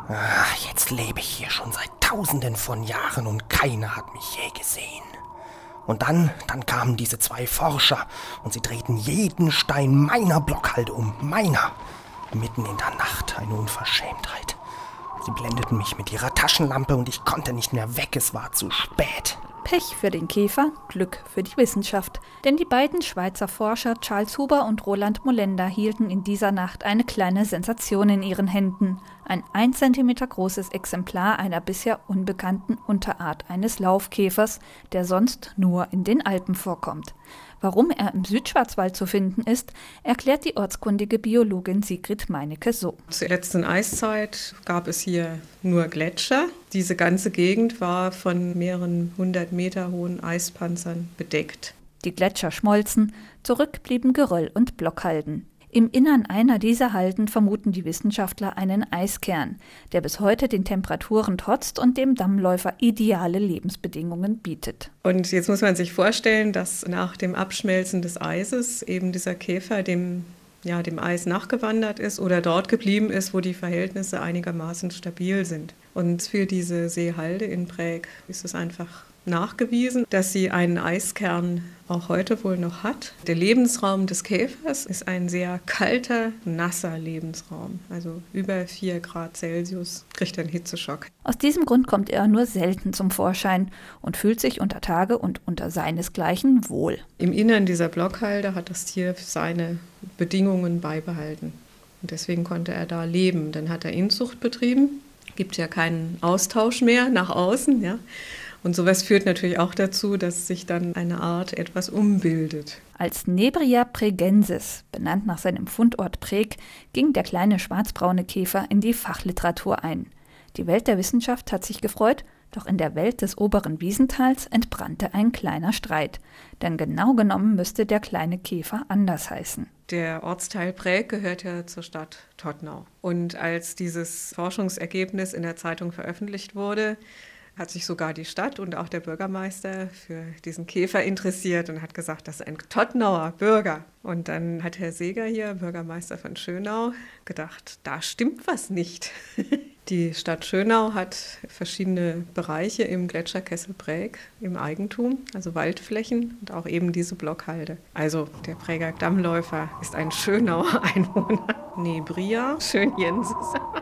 Jetzt lebe ich hier schon seit Tausenden von Jahren und keiner hat mich je gesehen. Und dann kamen diese 2 Forscher und sie drehten jeden Stein meiner Blockhalde um. Meiner. Mitten in der Nacht, eine Unverschämtheit. Sie blendeten mich mit ihrer Taschenlampe und ich konnte nicht mehr weg, es war zu spät. Pech für den Käfer, Glück für die Wissenschaft. Denn die beiden Schweizer Forscher Charles Huber und Roland Molender hielten in dieser Nacht eine kleine Sensation in ihren Händen. Ein 1 Zentimeter großes Exemplar einer bisher unbekannten Unterart eines Laufkäfers, der sonst nur in den Alpen vorkommt. Warum er im Südschwarzwald zu finden ist, erklärt die ortskundige Biologin Sigrid Meinecke so. Zur letzten Eiszeit gab es hier nur Gletscher. Diese ganze Gegend war von mehreren 100 Meter hohen Eispanzern bedeckt. Die Gletscher schmolzen, zurück blieben Geröll und Blockhalden. Im Innern einer dieser Halden vermuten die Wissenschaftler einen Eiskern, der bis heute den Temperaturen trotzt und dem Dammläufer ideale Lebensbedingungen bietet. Und jetzt muss man sich vorstellen, dass nach dem Abschmelzen des Eises eben dieser Käfer dem Eis nachgewandert ist oder dort geblieben ist, wo die Verhältnisse einigermaßen stabil sind. Und für diese Seehalde in Bräg ist es einfach nachgewiesen, dass sie einen Eiskern auch heute wohl noch hat. Der Lebensraum des Käfers ist ein sehr kalter, nasser Lebensraum. Also über 4 Grad Celsius kriegt er einen Hitzeschock. Aus diesem Grund kommt er nur selten zum Vorschein und fühlt sich unter Tage und unter seinesgleichen wohl. Im Innern dieser Blockhalde hat das Tier seine Bedingungen beibehalten. Und deswegen konnte er da leben. Dann hat er Inzucht betrieben. Gibt ja keinen Austausch mehr nach außen, ja. Und sowas führt natürlich auch dazu, dass sich dann eine Art etwas umbildet. Als Nebria praegensis, benannt nach seinem Fundort Bräg, ging der kleine schwarzbraune Käfer in die Fachliteratur ein. Die Welt der Wissenschaft hat sich gefreut, doch in der Welt des oberen Wiesentals entbrannte ein kleiner Streit. Denn genau genommen müsste der kleine Käfer anders heißen. Der Ortsteil Bräg gehört ja zur Stadt Todtnau. Und als dieses Forschungsergebnis in der Zeitung veröffentlicht wurde, hat sich sogar die Stadt und auch der Bürgermeister für diesen Käfer interessiert und hat gesagt, das ist ein Todtnauer Bürger. Und dann hat Herr Seeger hier, Bürgermeister von Schönau, gedacht, da stimmt was nicht. Die Stadt Schönau hat verschiedene Bereiche im Gletscherkessel Bräg im Eigentum, also Waldflächen und auch eben diese Blockhalde. Also der Bräger Dammläufer ist ein Schönauer Einwohner. Nebria, schön Jenses.